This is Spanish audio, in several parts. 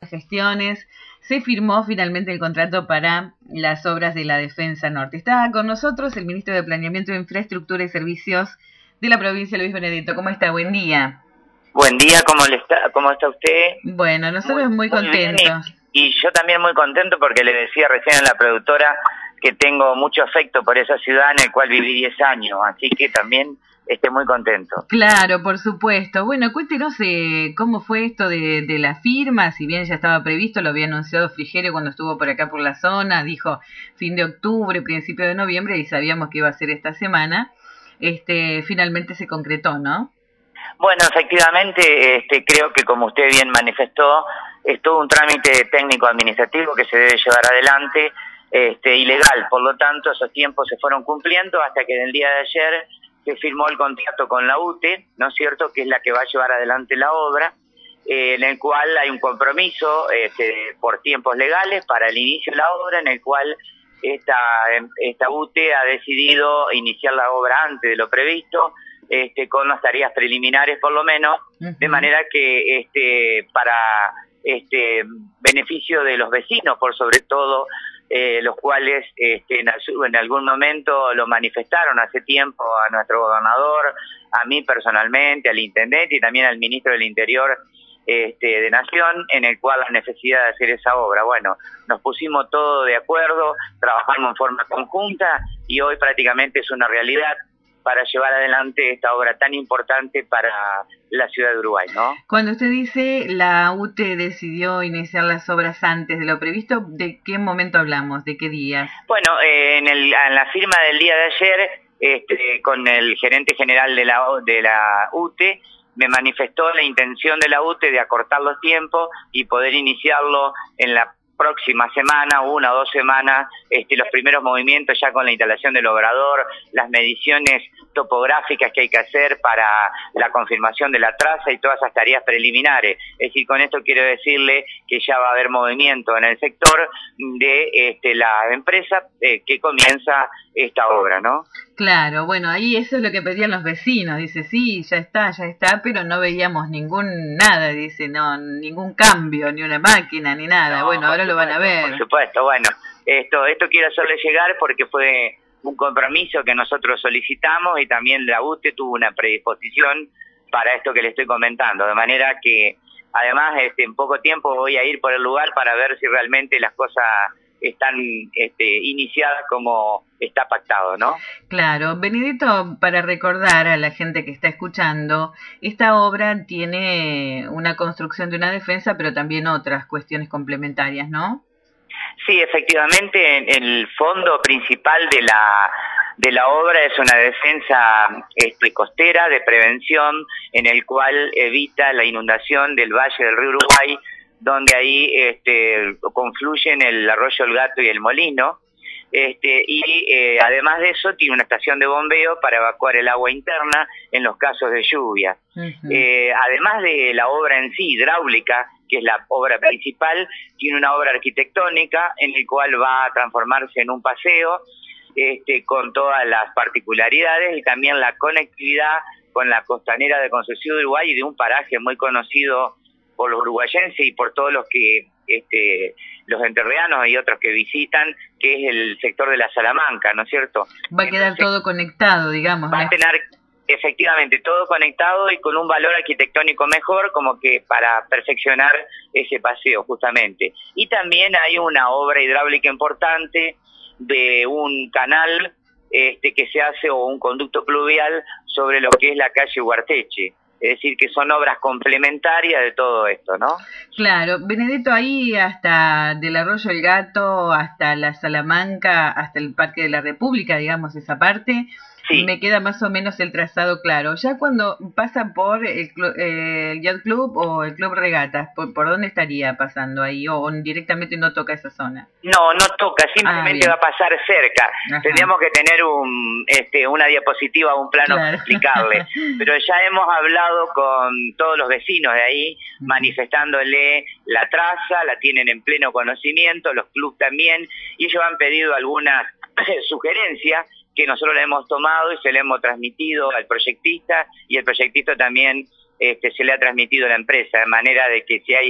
gestiones, se firmó finalmente el contrato para las obras de la Defensa Norte. Está con nosotros el ministro de Planeamiento, Infraestructura y Servicios de la provincia, Luis Benedetto. ¿Cómo está? Buen día. Buen día, ¿cómo está usted? Bueno, nosotros muy contentos. Y yo también muy contento porque le decía recién a la productora que tengo mucho afecto por esa ciudad en la cual viví 10 años, así que también estoy muy contento. Claro, por supuesto. Bueno, cuéntenos cómo fue esto de la firma, si bien ya estaba previsto, lo había anunciado Frigerio cuando estuvo por acá por la zona, dijo fin de octubre, principio de noviembre, y sabíamos que iba a ser esta semana. Finalmente se concretó, ¿no? Bueno, efectivamente, creo que como usted bien manifestó, es todo un trámite técnico-administrativo que se debe llevar adelante, ilegal. Por lo tanto, esos tiempos se fueron cumpliendo hasta que en el día de ayer se firmó el contrato con la UTE, ¿no es cierto?, que es la que va a llevar adelante la obra, en el cual hay un compromiso por tiempos legales para el inicio de la obra, en el cual esta UTE ha decidido iniciar la obra antes de lo previsto, con las tareas preliminares por lo menos, de manera que para beneficio de los vecinos, por sobre todo, los cuales en algún momento lo manifestaron hace tiempo a nuestro gobernador, a mí personalmente, al intendente y también al ministro del Interior de Nación, en el cual la necesidad de hacer esa obra. Bueno, nos pusimos todos de acuerdo, trabajamos en forma conjunta y hoy prácticamente es una realidad para llevar adelante esta obra tan importante para la ciudad de Uruguay, ¿no? Cuando usted dice la UTE decidió iniciar las obras antes de lo previsto, ¿de qué momento hablamos? ¿De qué días? Bueno, en la firma del día de ayer, con el gerente general de la UTE, me manifestó la intención de la UTE de acortar los tiempos y poder iniciarlo en la próxima semana, 1 o 2 semanas, los primeros movimientos ya con la instalación del obrador, las mediciones topográficas que hay que hacer para la confirmación de la traza y todas esas tareas preliminares. Es decir, con esto quiero decirle que ya va a haber movimiento en el sector de la empresa que comienza esta obra, ¿no? Claro, bueno, ahí eso es lo que pedían los vecinos, dice, sí, ya está, pero no veíamos nada, dice, no, ningún cambio, ni una máquina, ni nada, no, bueno, ahora lo van a ver. Por supuesto, bueno, esto quiero hacerle llegar porque fue un compromiso que nosotros solicitamos y también la UTE tuvo una predisposición para esto que le estoy comentando, de manera que además en poco tiempo voy a ir por el lugar para ver si realmente las cosas están iniciadas como está pactado, ¿no? Claro, Benedetto, para recordar a la gente que está escuchando, esta obra tiene una construcción de una defensa, pero también otras cuestiones complementarias, ¿no? Sí, efectivamente, el fondo principal de la obra es una defensa costera de prevención, en el cual evita la inundación del valle del río Uruguay, donde ahí confluyen el arroyo El Gato y el Molino, y además de eso tiene una estación de bombeo para evacuar el agua interna en los casos de lluvia. Además de la obra en sí, hidráulica, que es la obra principal, tiene una obra arquitectónica en el cual va a transformarse en un paseo, con todas las particularidades y también la conectividad con la costanera de Concepción de Uruguay y de un paraje muy conocido por los uruguayenses y por todos los que los entrerrianos y otros que visitan, que es el sector de la Salamanca, ¿no es cierto? Va a quedar todo conectado, digamos. Va a tener efectivamente todo conectado y con un valor arquitectónico mejor, como que para perfeccionar ese paseo justamente. Y también hay una obra hidráulica importante de un canal que se hace, o un conducto pluvial sobre lo que es la calle Huarteche. Es decir, que son obras complementarias de todo esto, ¿no? Claro, Benedetto, ahí hasta del Arroyo El Gato, hasta la Salamanca, hasta el Parque de la República, digamos, esa parte, sí. Me queda más o menos el trazado claro. Ya cuando pasa por el Yacht Club o el Club Regatas, ¿por dónde estaría pasando ahí? ¿O directamente no toca esa zona? No toca, simplemente va a pasar cerca. Ajá. Tendríamos que tener una diapositiva, un plano para explicarle. Pero ya hemos hablado con todos los vecinos de ahí, manifestándole la traza, la tienen en pleno conocimiento, los clubes también, y ellos han pedido algunas sugerencias que nosotros le hemos tomado y se le hemos transmitido al proyectista, y el proyectista también se le ha transmitido a la empresa, de manera de que si hay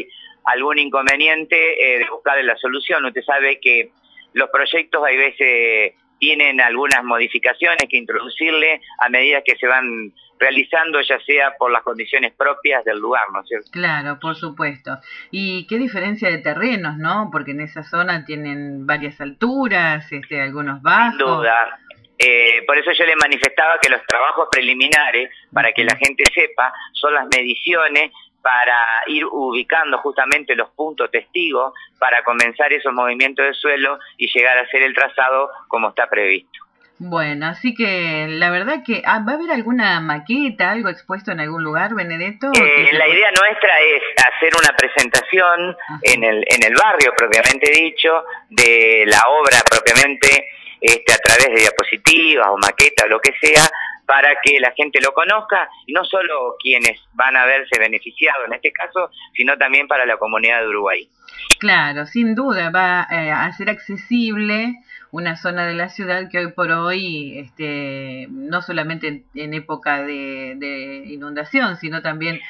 algún inconveniente, de buscarle la solución. Usted sabe que los proyectos hay veces tienen algunas modificaciones que introducirle a medida que se van realizando, ya sea por las condiciones propias del lugar, ¿no es cierto? Claro, por supuesto. Y qué diferencia de terrenos, ¿no? Porque en esa zona tienen varias alturas, algunos bajos. Sin duda. Por eso yo le manifestaba que los trabajos preliminares, para que la gente sepa, son las mediciones para ir ubicando justamente los puntos testigos para comenzar esos movimientos de suelo y llegar a hacer el trazado como está previsto. Bueno, así que la verdad que ¿va a haber alguna maqueta, algo expuesto en algún lugar, Benedetto? La idea nuestra es hacer una presentación en el barrio propiamente dicho de la obra propiamente a través de diapositivas o maquetas, lo que sea, para que la gente lo conozca, y no solo quienes van a verse beneficiados en este caso, sino también para la comunidad de Uruguay. Claro, sin duda va a ser accesible una zona de la ciudad que hoy por hoy, no solamente en época de inundación, sino también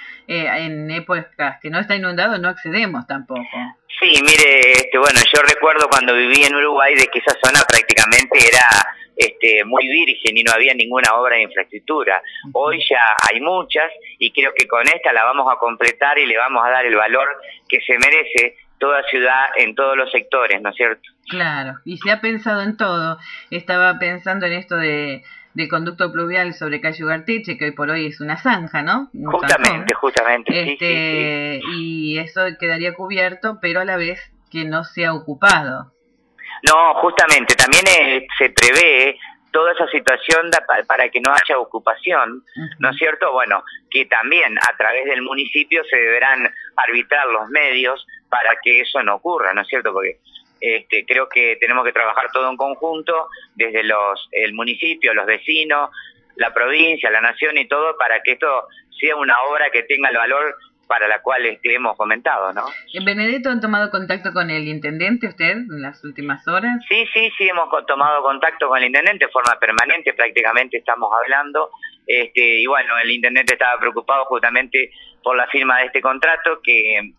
en épocas que no está inundado, no accedemos tampoco. Sí, mire, bueno, yo recuerdo cuando viví en Uruguay de que esa zona prácticamente era muy virgen y no había ninguna obra de infraestructura. Hoy ya hay muchas y creo que con esta la vamos a completar y le vamos a dar el valor que se merece toda ciudad en todos los sectores, ¿no es cierto? Claro, y se ha pensado en todo. Estaba pensando en esto del conducto pluvial sobre calle Ugarteche, que hoy por hoy es una zanja, ¿no? Justamente, sí. Y eso quedaría cubierto, pero a la vez que no sea ocupado. No, justamente, también se prevé toda esa situación para que no haya ocupación, ¿no es cierto? Bueno, que también a través del municipio se deberán arbitrar los medios para que eso no ocurra, ¿no es cierto? Porque creo que tenemos que trabajar todo en conjunto, desde el municipio, los vecinos, la provincia, la nación y todo, para que esto sea una obra que tenga el valor para la cual hemos comentado, ¿no? Benedetto, ¿han tomado contacto con el intendente usted en las últimas horas? Sí, hemos tomado contacto con el intendente de forma permanente, prácticamente estamos hablando, y bueno, el intendente estaba preocupado justamente por la firma de este contrato, que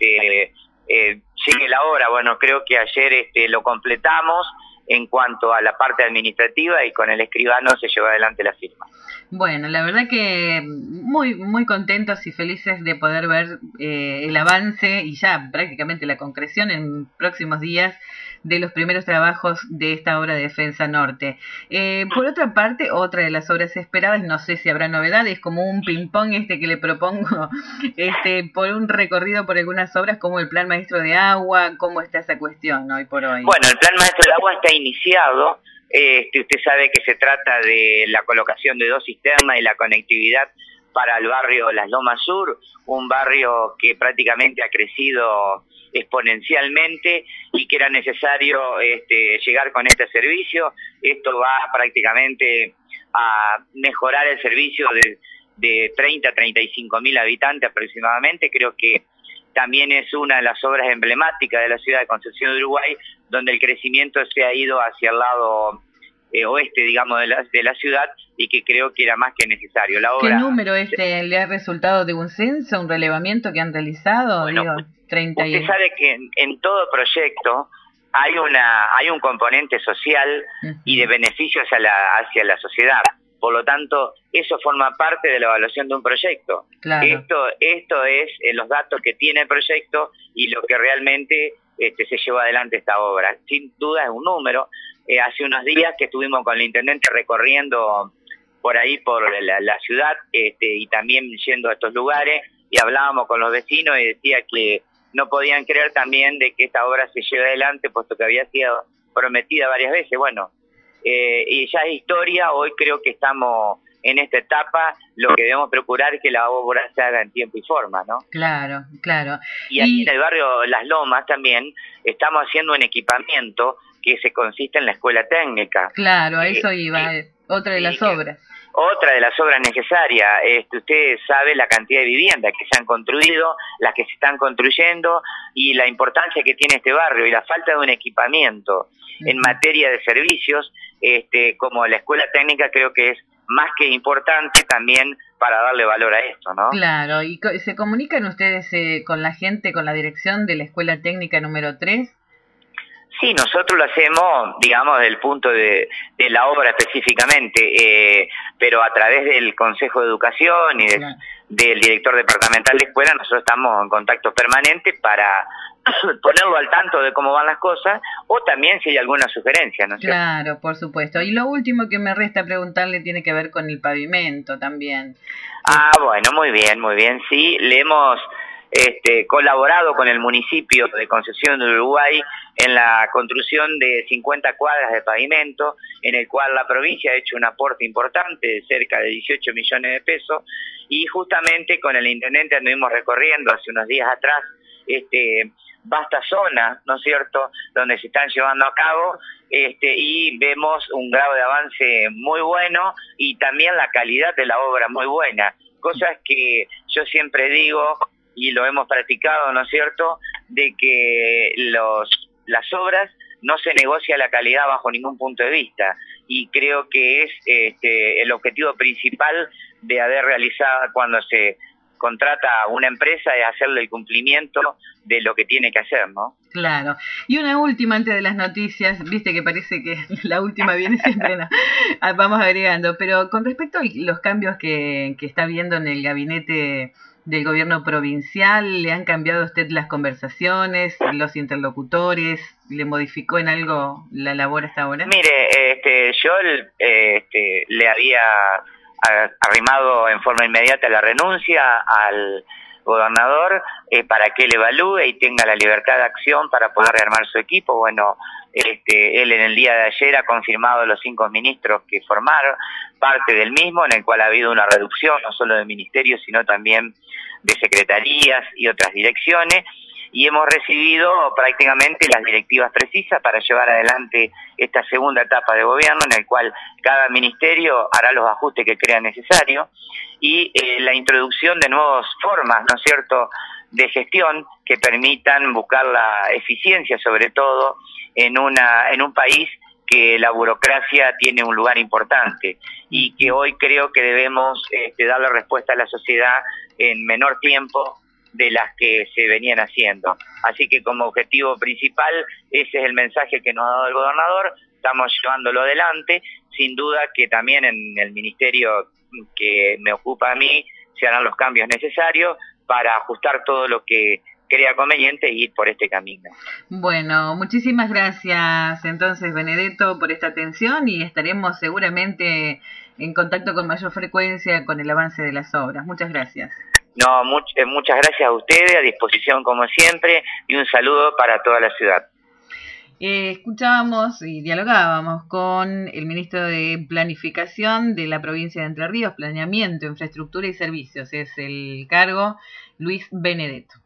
sigue la obra. Bueno, creo que ayer lo completamos en cuanto a la parte administrativa y con el escribano se llevó adelante la firma. Bueno, la verdad que muy contentos y felices de poder ver el avance y ya prácticamente la concreción en próximos días de los primeros trabajos de esta obra de Defensa Norte. Por otra parte, otra de las obras esperadas, no sé si habrá novedades, como un ping-pong que le propongo, por un recorrido por algunas obras como el Plan Maestro de Agua. ¿Cómo está esa cuestión hoy por hoy? Bueno, el Plan Maestro de Agua está iniciado. Usted sabe que se trata de la colocación de 2 cisternas y la conectividad para el barrio Las Lomas Sur, un barrio que prácticamente ha crecido exponencialmente y que era necesario llegar con este servicio. Esto va prácticamente a mejorar el servicio de 30 a 35 mil habitantes aproximadamente. Creo que también es una de las obras emblemáticas de la ciudad de Concepción de Uruguay, donde el crecimiento se ha ido hacia el lado oeste, digamos, de la ciudad, y que creo que era más que necesario. La obra, ¿qué número le ha resultado de un censo, un relevamiento que han realizado? Bueno, 30 usted sabe que en todo proyecto hay un componente social y de beneficio hacia la sociedad. Por lo tanto, eso forma parte de la evaluación de un proyecto. Claro. Esto es los datos que tiene el proyecto y lo que realmente se lleva adelante esta obra. Sin duda es un número. Hace unos días que estuvimos con el intendente recorriendo por ahí, por la ciudad, y también yendo a estos lugares, y hablábamos con los vecinos y decía que no podían creer también de que esta obra se lleve adelante, puesto que había sido prometida varias veces. Bueno, y ya es historia. Hoy creo que estamos en esta etapa. Lo que debemos procurar es que la obra se haga en tiempo y forma, ¿no? Claro. Y aquí en el barrio Las Lomas también estamos haciendo un equipamiento que se consiste en la escuela técnica. Claro, a eso iba, otra de las obras. Otra de las obras necesarias. Usted sabe la cantidad de viviendas que se han construido, las que se están construyendo, y la importancia que tiene este barrio y la falta de un equipamiento en materia de servicios, como la escuela técnica, creo que es más que importante también para darle valor a esto, ¿no? Claro, ¿y se comunican ustedes con la gente, con la dirección de la Escuela Técnica número 3? Sí, nosotros lo hacemos, digamos, del punto de la obra específicamente, pero a través del Consejo de Educación y del director departamental de escuela, nosotros estamos en contacto permanente para ponerlo al tanto de cómo van las cosas, o también si hay alguna sugerencia, ¿no es cierto? Claro, por supuesto. Y lo último que me resta preguntarle tiene que ver con el pavimento también. Ah, bueno, muy bien, sí, le hemos colaborado con el municipio de Concepción del Uruguay en la construcción de 50 cuadras de pavimento, en el cual la provincia ha hecho un aporte importante de cerca de 18 millones de pesos, y justamente con el intendente anduvimos recorriendo hace unos días atrás vasta zona, ¿no es cierto?, donde se están llevando a cabo, y vemos un grado de avance muy bueno y también la calidad de la obra muy buena, cosas que yo siempre digo y lo hemos practicado, ¿no es cierto?, de que las obras no se negocia la calidad bajo ningún punto de vista, y creo que es el objetivo principal de haber realizado cuando se contrata a una empresa es hacerle el cumplimiento de lo que tiene que hacer, ¿no? Claro. Y una última antes de las noticias, viste que parece que la última viene siempre, ¿no? Vamos agregando, pero con respecto a los cambios que está viendo en el gabinete del gobierno provincial, ¿le han cambiado a usted las conversaciones, los interlocutores? ¿Le modificó en algo la labor hasta ahora? Mire, yo le había arrimado en forma inmediata la renuncia al gobernador para que él evalúe y tenga la libertad de acción para poder rearmar su equipo. Bueno, él en el día de ayer ha confirmado los 5 ministros que formaron parte del mismo, en el cual ha habido una reducción no solo de ministerios, sino también de secretarías y otras direcciones, y hemos recibido prácticamente las directivas precisas para llevar adelante esta segunda etapa de gobierno, en el cual cada ministerio hará los ajustes que crea necesario, y la introducción de nuevas formas, ¿no es cierto?, de gestión que permitan buscar la eficiencia, sobre todo en un país que la burocracia tiene un lugar importante y que hoy creo que debemos darle respuesta a la sociedad en menor tiempo de las que se venían haciendo. Así que como objetivo principal, ese es el mensaje que nos ha dado el gobernador, estamos llevándolo adelante, sin duda que también en el ministerio que me ocupa a mí se harán los cambios necesarios para ajustar todo lo que crea conveniente y ir por este camino. Bueno, muchísimas gracias entonces, Benedetto, por esta atención, y estaremos seguramente en contacto con mayor frecuencia con el avance de las obras. Muchas gracias. No, muchas gracias a ustedes, a disposición como siempre, y un saludo para toda la ciudad. Escuchábamos y dialogábamos con el ministro de Planificación de la provincia de Entre Ríos, Planeamiento, Infraestructura y Servicios, es el cargo, Luis Benedetto.